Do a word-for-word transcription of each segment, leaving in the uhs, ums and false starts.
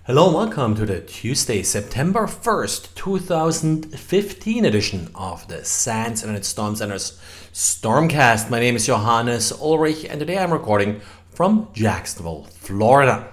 Hello and welcome to the Tuesday, September first, two thousand fifteen edition of the SANS Internet Storm Center's Stormcast. My name is Johannes Ulrich and today I'm recording from Jacksonville, Florida.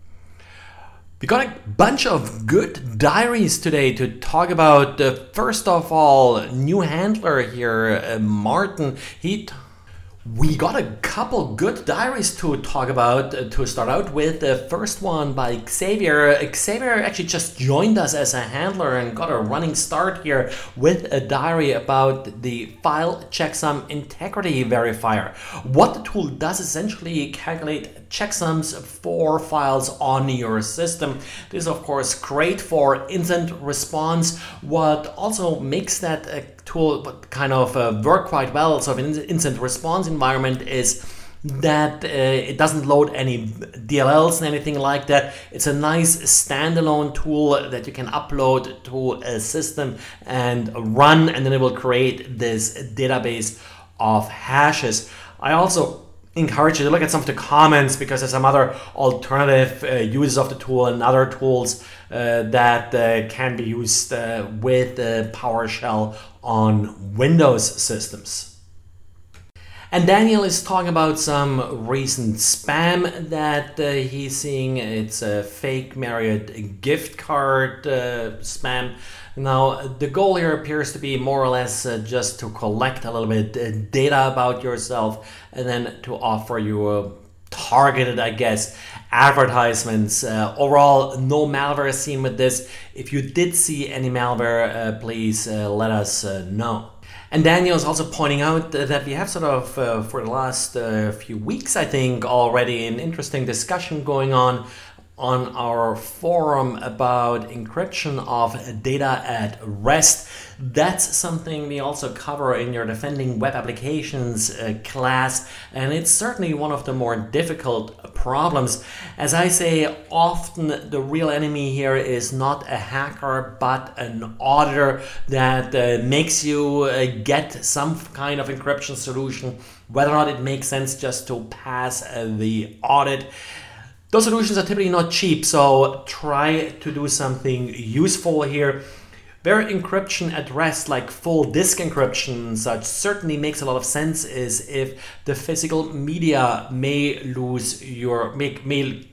We got a bunch of good diaries today to talk about. Uh, first of all, new handler here, uh, Martin. He t- We got a couple good diaries to talk about. Uh, to start out with, the first one by Xavier. Xavier actually just joined us as a handler and got a running start here with a diary about the file checksum integrity verifier. What the tool does is essentially calculate checksums for files on your system. This is of course great for incident response. What also makes that a tool kind of uh, work quite well, so in incident response environment, is that uh, it doesn't load any D L Ls and anything like that. It's a nice standalone tool that you can upload to a system and run, and then it will create this database of hashes. I also encourage you to look at some of the comments because there's some other alternative uh, uses of the tool and other tools uh, that uh, can be used uh, with uh, PowerShell on Windows systems. And Daniel is talking about some recent spam that uh, he's seeing. It's a fake Marriott gift card uh, spam. Now, the goal here appears to be more or less uh, just to collect a little bit uh, data about yourself and then to offer you a targeted, I guess, advertisements. Uh, overall, no malware seen with this. If you did see any malware, uh, please uh, let us uh, know. And Daniel is also pointing out that we have sort of, uh, for the last uh, few weeks, I think, already an interesting discussion going on on our forum about encryption of data at rest. That's something we also cover in your Defending Web Applications uh, class, and it's certainly one of the more difficult problems. As I say, often the real enemy here is not a hacker, but an auditor that uh, makes you uh, get some kind of encryption solution, whether or not it makes sense just to pass uh, the audit. Those solutions are typically not cheap, so try to do something useful here. Where encryption at rest, like full disk encryption, such certainly makes a lot of sense, is if the physical media may lose your, may, may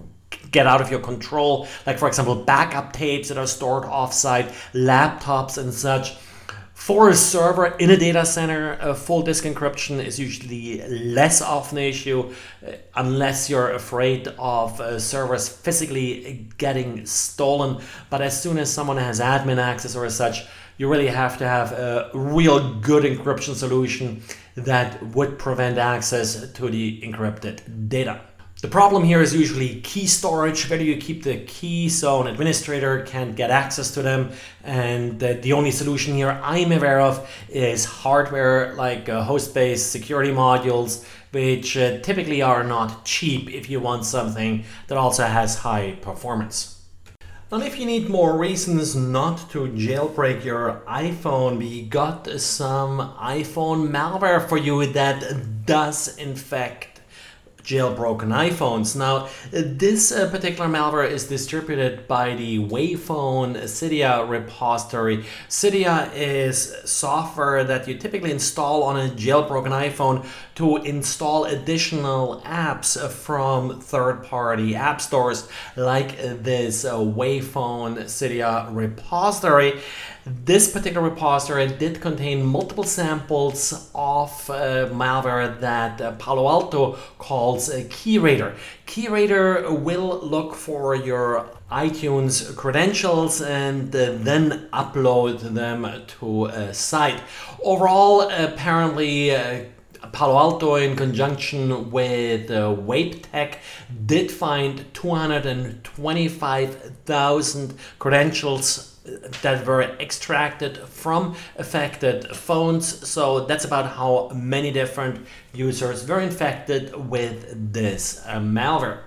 get out of your control, like for example backup tapes that are stored offsite, laptops and such. For a server in a data center, uh, full disk encryption is usually less of an issue uh, unless you're afraid of uh, servers physically getting stolen. But as soon as someone has admin access or such, you really have to have a real good encryption solution that would prevent access to the encrypted data. The problem here is usually key storage. Where do you keep the keys so an administrator can't get access to them? And uh, the only solution here I'm aware of is hardware like uh, host-based security modules, which uh, typically are not cheap if you want something that also has high performance. And if you need more reasons not to jailbreak your iPhone, we got some iPhone malware for you that does infect jailbroken iPhones. Now, this uh, particular malware is distributed by the Wayphone Cydia repository. Cydia is software that you typically install on a jailbroken iPhone to install additional apps from third-party app stores like this uh, Wayphone Cydia repository. This particular repository did contain multiple samples of uh, malware that uh, Palo Alto calls a KeyRaider. KeyRaider will look for your iTunes credentials and uh, then upload them to a site. Overall, apparently, uh, Palo Alto, in conjunction with uh, WapeTech, did find two hundred twenty-five thousand credentials that were extracted from affected phones. So that's about how many different users were infected with this uh, malware.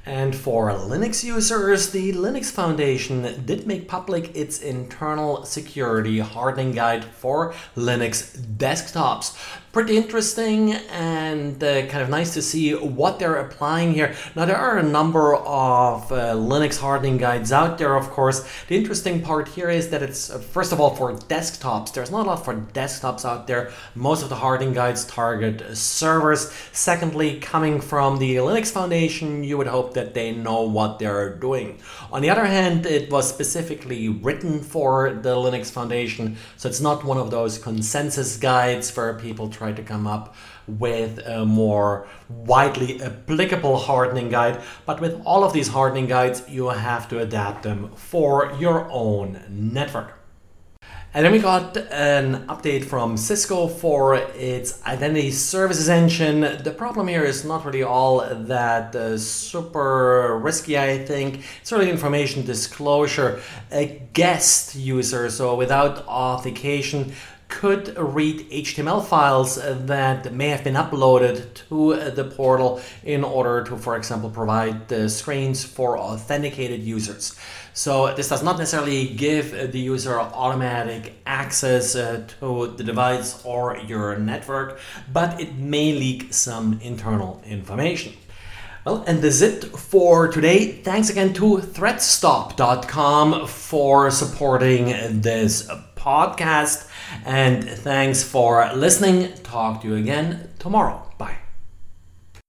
And for Linux users, the Linux Foundation did make public its internal security hardening guide for Linux desktops. Pretty interesting and uh, kind of nice to see what they're applying here. Now, there are a number of uh, Linux hardening guides out there, of course. The interesting part here is that it's, uh, first of all, for desktops. There's not a lot for desktops out there. Most of the hardening guides target servers. Secondly, coming from the Linux Foundation, you would hope that they know what they're doing. On the other hand, it was specifically written for the Linux Foundation, so it's not one of those consensus guides where people try to come up with a more widely applicable hardening guide. But with all of these hardening guides, you have to adapt them for your own network. And then we got an update from Cisco for its Identity Services Engine. The problem here is not really all that uh, super risky, I think. It's really information disclosure. A guest user, so without authentication, could read H T M L files that may have been uploaded to the portal in order to, for example, provide the screens for authenticated users. So this does not necessarily give the user automatic access uh, to the device or your network, but it may leak some internal information. Well, and that's it for today. Thanks again to threatstop dot com for supporting this podcast. And thanks for listening. Talk to you again tomorrow. Bye.